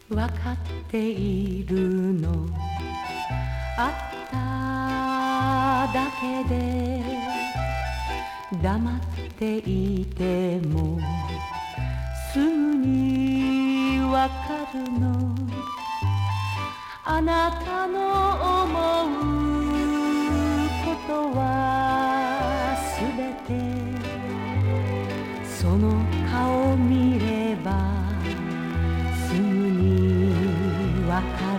わかっているのあっただけで黙っていてもすぐにわかるのあなたの思うことはすべてその顔見ればすぐにわかる